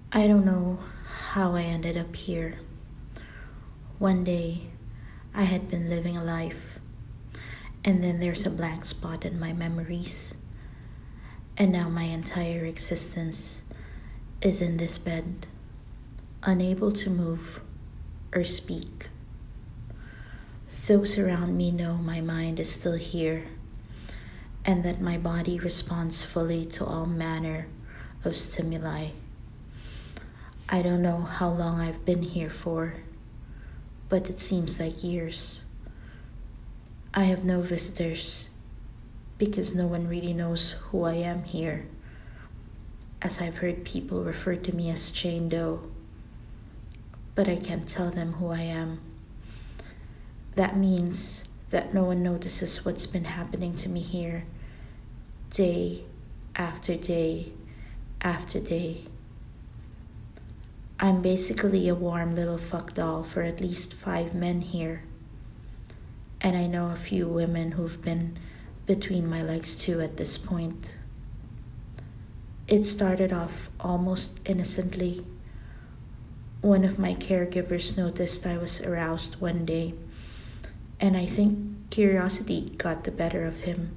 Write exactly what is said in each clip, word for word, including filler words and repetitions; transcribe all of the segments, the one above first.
I don't know how I ended up here. One day, I had been living a life, and then there's a blank spot in my memories, and now my entire existence is in this bed, unable to move or speak. Those around me know my mind is still here, and that my body responds fully to all manner of stimuli. I don't know how long I've been here for, but it seems like years. I have no visitors because no one really knows who I am here, as I've heard people refer to me as Jane Doe, but I can't tell them who I am. That means that no one notices what's been happening to me here, day after day after day. I'm basically a warm little fuck doll for at least five men here. And I know a few women who've been between my legs too at this point. It started off almost innocently. One of my caregivers noticed I was aroused one day, and I think curiosity got the better of him.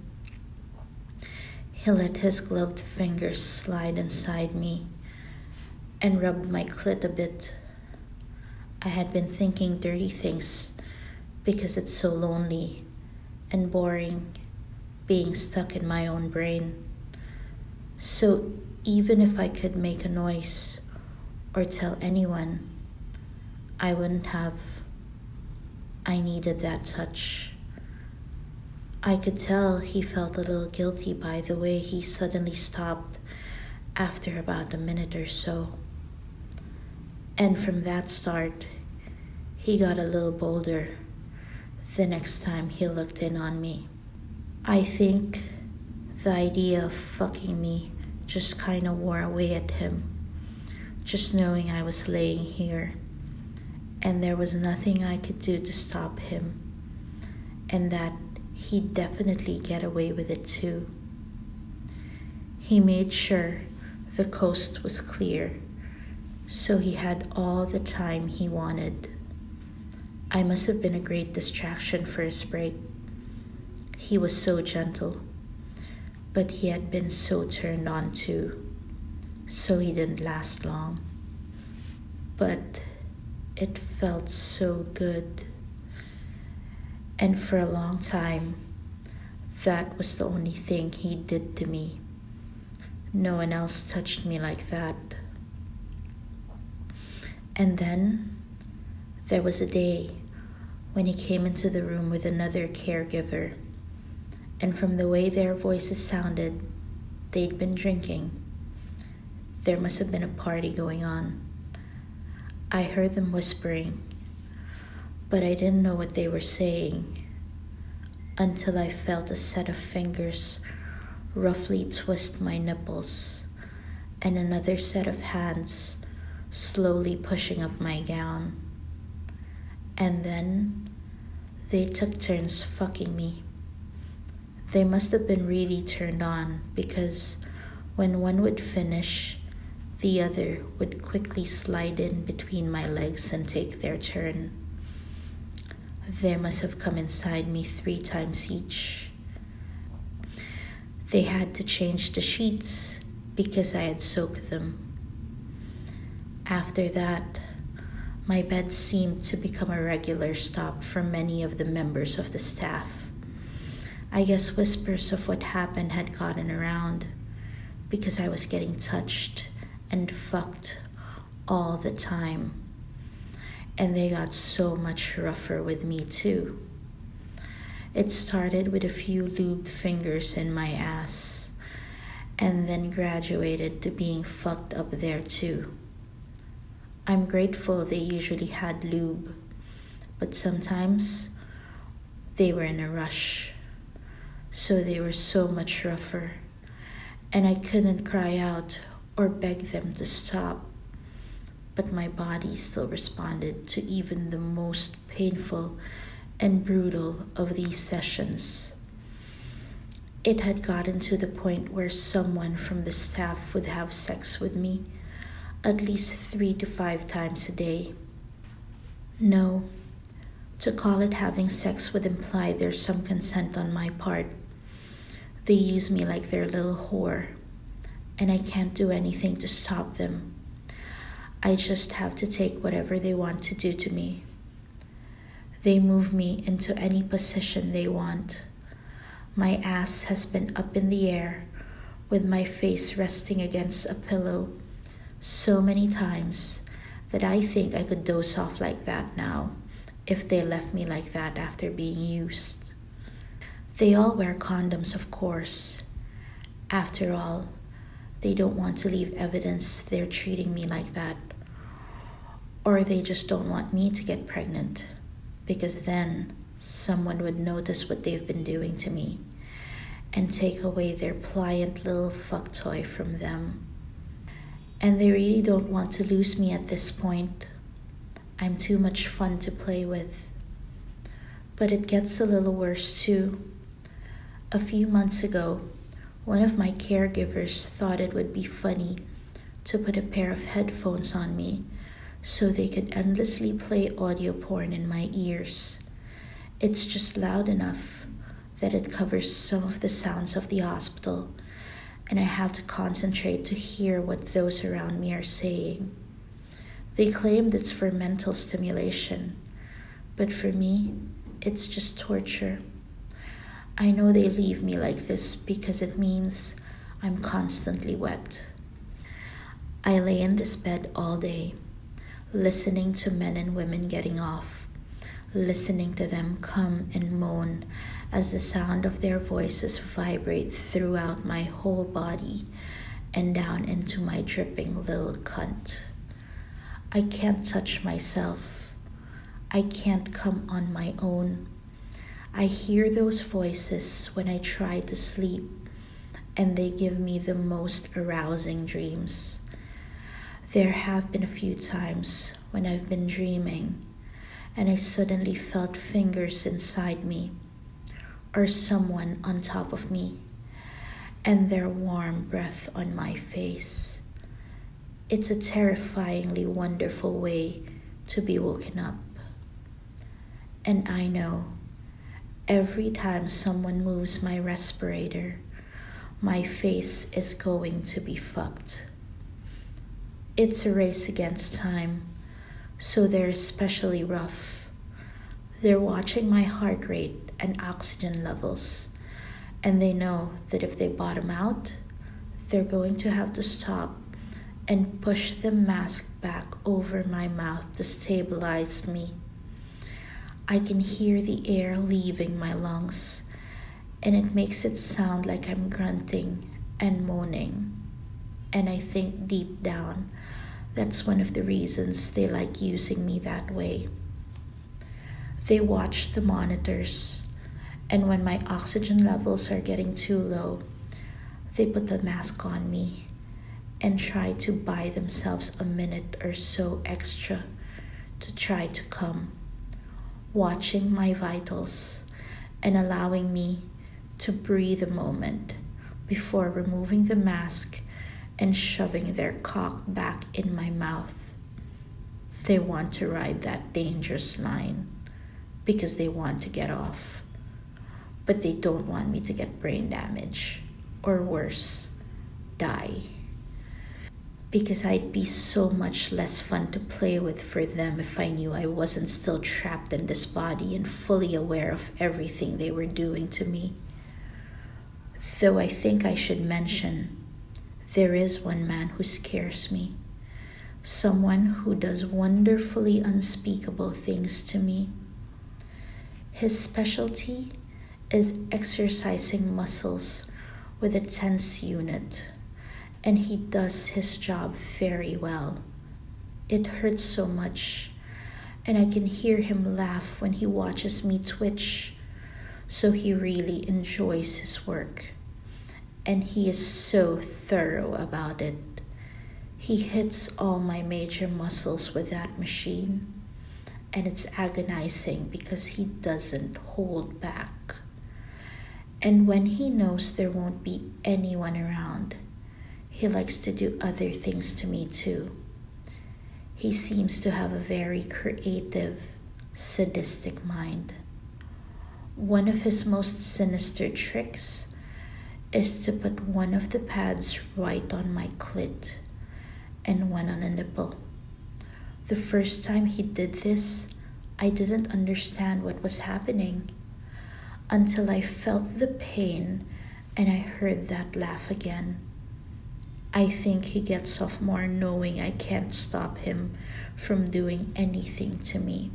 He let his gloved fingers slide inside me and rubbed my clit a bit. I had been thinking dirty things because it's so lonely and boring being stuck in my own brain. So even if I could make a noise or tell anyone, I wouldn't have. I needed that touch. I could tell he felt a little guilty by the way he suddenly stopped after about a minute or so. And from that start, he got a little bolder the next time he looked in on me. I think the idea of fucking me just kind of wore away at him, just knowing I was laying here, and there was nothing I could do to stop him, and that he'd definitely get away with it too. He made sure the coast was clear, so he had all the time he wanted. I must have been a great distraction for his break. He was so gentle, but he had been so turned on too, so he didn't last long. But it felt so good. And for a long time, that was the only thing he did to me. No one else touched me like that. And then there was a day when he came into the room with another caregiver, and from the way their voices sounded, they'd been drinking. There must have been a party going on. I heard them whispering, but I didn't know what they were saying until I felt a set of fingers roughly twist my nipples and another set of hands slowly pushing up my gown. And then they took turns fucking me. They must have been really turned on because when one would finish, the other would quickly slide in between my legs and take their turn. They must have come inside me three times each. They had to change the sheets because I had soaked them. After that, my bed seemed to become a regular stop for many of the members of the staff. I guess whispers of what happened had gotten around because I was getting touched and fucked all the time. And they got so much rougher with me too. It started with a few lubed fingers in my ass, and then graduated to being fucked up there too. I'm grateful they usually had lube, but sometimes they were in a rush, so they were so much rougher, and I couldn't cry out or beg them to stop, but my body still responded to even the most painful and brutal of these sessions. It had gotten to the point where someone from the staff would have sex with me at least three to five times a day. No, to call it having sex would imply there's some consent on my part. They use me like their little whore, and I can't do anything to stop them. I just have to take whatever they want to do to me. They move me into any position they want. My ass has been up in the air with my face resting against a pillow so many times that I think I could doze off like that now if they left me like that after being used. They all wear condoms, of course. After all, they don't want to leave evidence they're treating me like that. Or they just don't want me to get pregnant, because then someone would notice what they've been doing to me and take away their pliant little fuck toy from them. And they really don't want to lose me at this point. I'm too much fun to play with. But it gets a little worse too. A few months ago, one of my caregivers thought it would be funny to put a pair of headphones on me so they could endlessly play audio porn in my ears. It's just loud enough that it covers some of the sounds of the hospital, and I have to concentrate to hear what those around me are saying. They claimed it's for mental stimulation, but for me, it's just torture. I know they leave me like this because it means I'm constantly wet. I lay in this bed all day, listening to men and women getting off, listening to them come and moan as the sound of their voices vibrate throughout my whole body and down into my dripping little cunt. I can't touch myself. I can't come on my own. I hear those voices when I try to sleep, and they give me the most arousing dreams. There have been a few times when I've been dreaming and I suddenly felt fingers inside me or someone on top of me and their warm breath on my face. It's a terrifyingly wonderful way to be woken up. And I know every time someone moves my respirator, my face is going to be fucked. It's a race against time, so they're especially rough. They're watching my heart rate and oxygen levels, and they know that if they bottom out, they're going to have to stop and push the mask back over my mouth to stabilize me. I can hear the air leaving my lungs, and it makes it sound like I'm grunting and moaning. And I think deep down, that's one of the reasons they like using me that way. They watch the monitors, and when my oxygen levels are getting too low, they put the mask on me and try to buy themselves a minute or so extra to try to come, watching my vitals and allowing me to breathe a moment before removing the mask and shoving their cock back in my mouth. They want to ride that dangerous line because they want to get off, but they don't want me to get brain damage, or worse, die. Because I'd be so much less fun to play with for them if I knew I wasn't still trapped in this body and fully aware of everything they were doing to me. Though I think I should mention, there is one man who scares me, someone who does wonderfully unspeakable things to me. His specialty is exercising muscles with a tense unit, and he does his job very well. It hurts so much, and I can hear him laugh when he watches me twitch, so he really enjoys his work. And he is so thorough about it. He hits all my major muscles with that machine, and it's agonizing because he doesn't hold back. And when he knows there won't be anyone around, he likes to do other things to me too. He seems to have a very creative, sadistic mind. One of his most sinister tricks is to put one of the pads right on my clit and one on a nipple. The first time he did this, I didn't understand what was happening until I felt the pain and I heard that laugh again. I think he gets off more knowing I can't stop him from doing anything to me.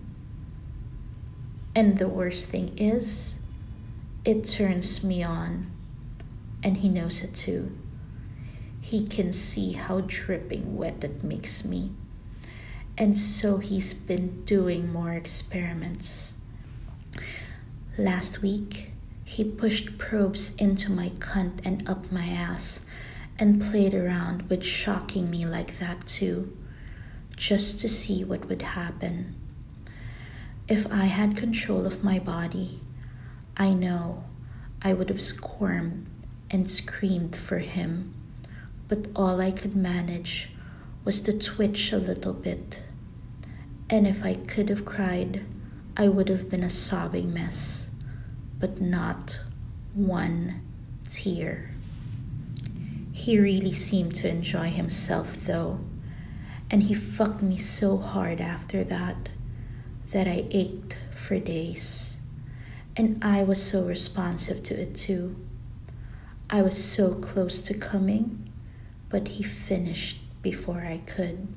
And the worst thing is, it turns me on, and he knows it too. He can see how dripping wet it makes me, and so he's been doing more experiments. Last week, he pushed probes into my cunt and up my ass and played around with shocking me like that too, just to see what would happen. If I had control of my body, I know I would have squirmed and screamed for him, but all I could manage was to twitch a little bit. And if I could have cried, I would have been a sobbing mess, but not one tear. He really seemed to enjoy himself though, and he fucked me so hard after that that I ached for days. And I was so responsive to it too. I was so close to coming, but he finished before I could.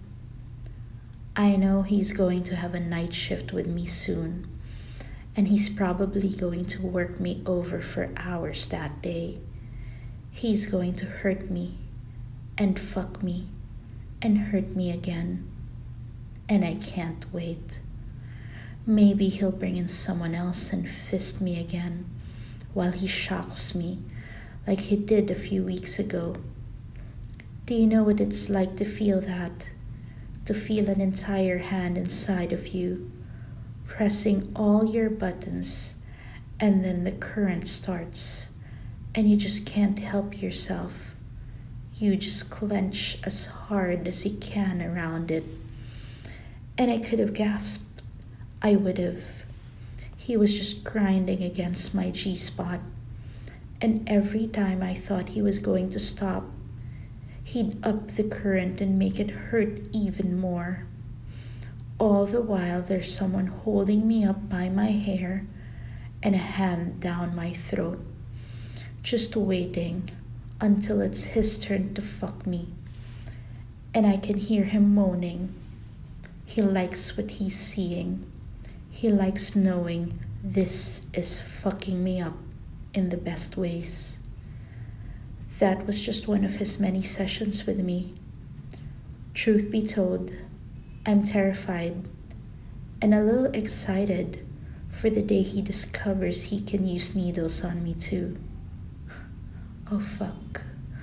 I know he's going to have a night shift with me soon, and he's probably going to work me over for hours that day. He's going to hurt me and fuck me and hurt me again, and I can't wait. Maybe he'll bring in someone else and fist me again while he shocks me like he did a few weeks ago. Do you know what it's like to feel that? To feel an entire hand inside of you, pressing all your buttons, and then the current starts, and you just can't help yourself. You just clench as hard as you can around it. And I could have gasped. I would have. He was just grinding against my G-spot. And every time I thought he was going to stop, he'd up the current and make it hurt even more. All the while there's someone holding me up by my hair and a hand down my throat, just waiting until it's his turn to fuck me. And I can hear him moaning. He likes what he's seeing. He likes knowing this is fucking me up in the best ways. That was just one of his many sessions with me. Truth be told, I'm terrified and a little excited for the day he discovers he can use needles on me too. Oh fuck.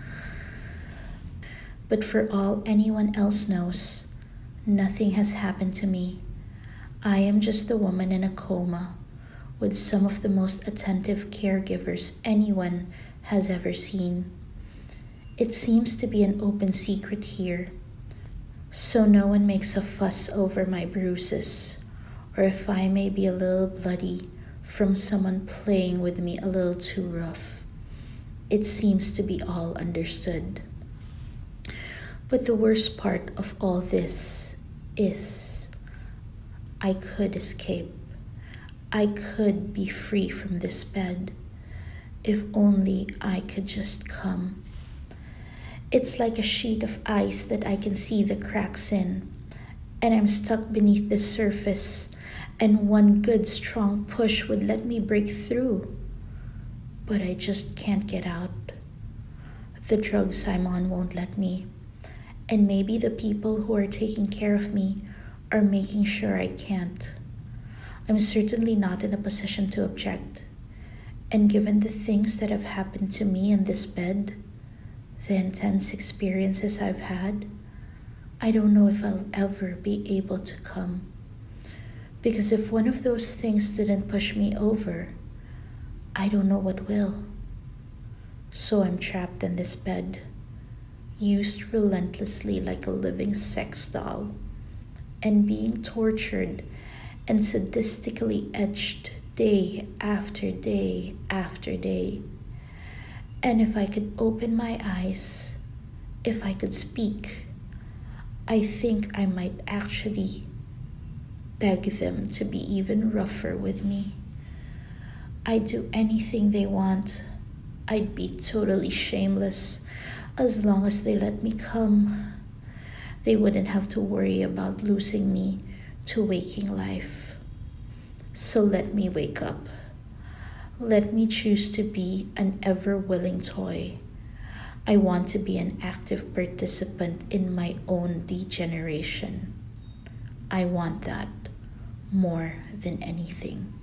But for all anyone else knows, nothing has happened to me. I am just the woman in a coma with some of the most attentive caregivers anyone has ever seen. It seems to be an open secret here, so no one makes a fuss over my bruises, or if I may be a little bloody from someone playing with me a little too rough. It seems to be all understood. But the worst part of all this is I could escape. I could be free from this bed if only I could just come. It's like a sheet of ice that I can see the cracks in, and I'm stuck beneath the surface, and one good strong push would let me break through. But I just can't get out. The drugs I'm on won't let me, and maybe the people who are taking care of me are making sure I can't. I'm certainly not in a position to object, and given the things that have happened to me in this bed, the intense experiences I've had, I don't know if I'll ever be able to come. Because if one of those things didn't push me over, I don't know what will. So I'm trapped in this bed, used relentlessly like a living sex doll, and being tortured and sadistically etched day after day after day. And if I could open my eyes, if I could speak, I think I might actually beg them to be even rougher with me. I'd do anything they want. I'd be totally shameless as long as they let me come. They wouldn't have to worry about losing me to waking life. So let me wake up. Let me choose to be an ever-willing toy. I want to be an active participant in my own degeneration. I want that more than anything.